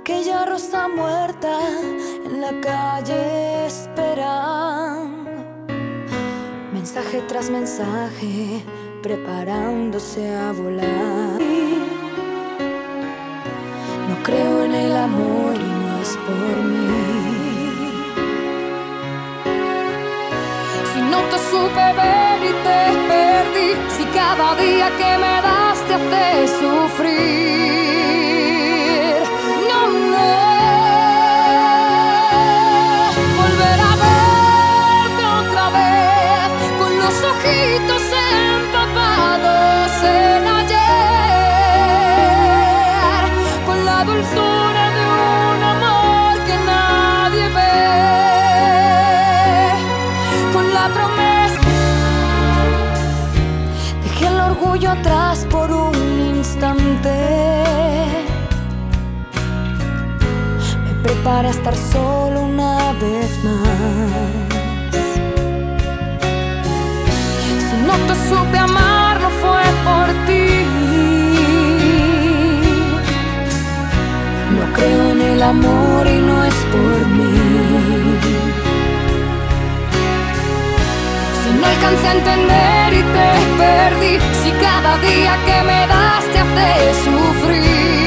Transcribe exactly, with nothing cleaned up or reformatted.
aquella rosa muerta en la calle esperando, mensaje tras mensaje, preparándose a volar. No creo en el amor y no es por mí. Si no te supe ver y te perdí, si cada día que me das te hace sufrir, no, no. Volver a verte otra vez con los ojitos empapados en ayer, con la dulzura de un amor que nadie ve, con la promesa. Dejé el orgullo atrás por un instante, me preparé a estar solo una vez más. Si no te supe amar no fue por ti. No creo en el amor y no es por mí. Si no alcancé a entender y te perdí, si cada día que me das te hace sufrir,